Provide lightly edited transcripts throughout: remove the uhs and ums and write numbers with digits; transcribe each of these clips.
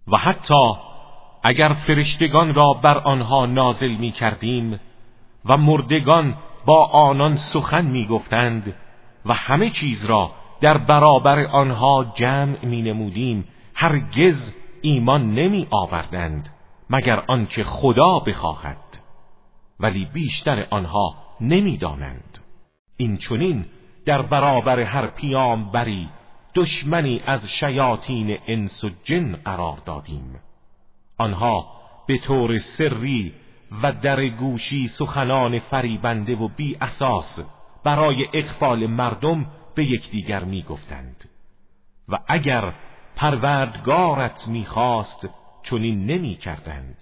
و حتی اگر فرشتگان را بر آنها نازل می کردیم و مردگان با آنان سخن می گفتند و همه چیز را در برابر آنها جمع می نمودیم، هرگز ایمان نمی آوردند مگر آنکه خدا بخواهد، ولی بیشتر آنها نمی دانند. این چنین در برابر هر پیامبری دشمنی از شیاطین انس و جن قرار دادیم. آنها به طور سری و در گوشی سخنان فریبنده و بی اساس برای اغفال مردم به یکدیگر می گفتند و اگر پروردگارت می خواست چنین نمی کردند.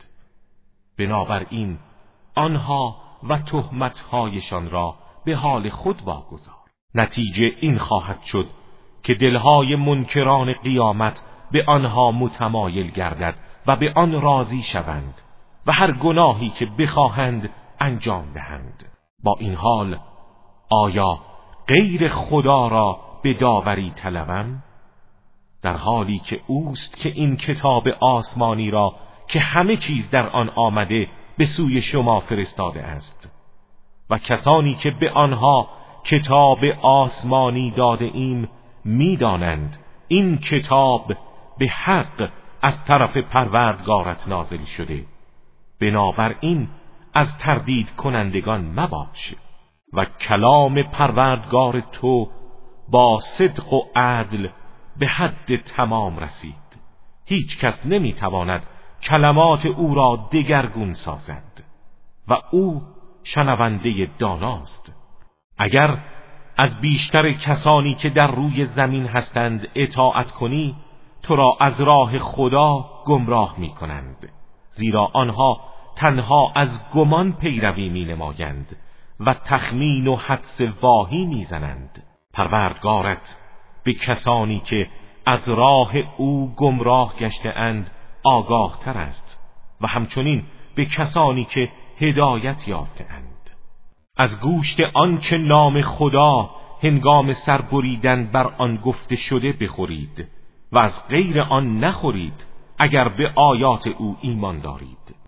بنابراین آنها و تهمتهایشان را به حال خود واگذار. نتیجه این خواهد شد که دلهای منکران قیامت به آنها متمایل گردد و به آن راضی شوند و هر گناهی که بخواهند انجام دهند. با این حال آیا غیر خدا را به داوری طلبم؟ در حالی که اوست که این کتاب آسمانی را که همه چیز در آن آمده به سوی شما فرستاده است و کسانی که به آنها کتاب آسمانی داده ایم می‌دانند این کتاب به حق از طرف پروردگارت نازل شده، بنابراین از تردید کنندگان مباش. و کلام پروردگار تو با صدق و عدل به حد تمام رسید، هیچ کس نمیتواند کلمات او را دگرگون سازد و او شنونده داناست. اگر از بیشتر کسانی که در روی زمین هستند اطاعت کنی، تو را از راه خدا گمراه می کنند، زیرا آنها تنها از گمان پیروی می نمایند و تخمین و حدس واهی می زنند. پروردگارت به کسانی که از راه او گمراه گشته اند آگاه تر است و همچنین به کسانی که هدایت یافته اند. از گوشت آنچه نام خدا هنگام سربریدن بر آن گفته شده بخورید و از غیر آن نخورید اگر به آیات او ایمان دارید.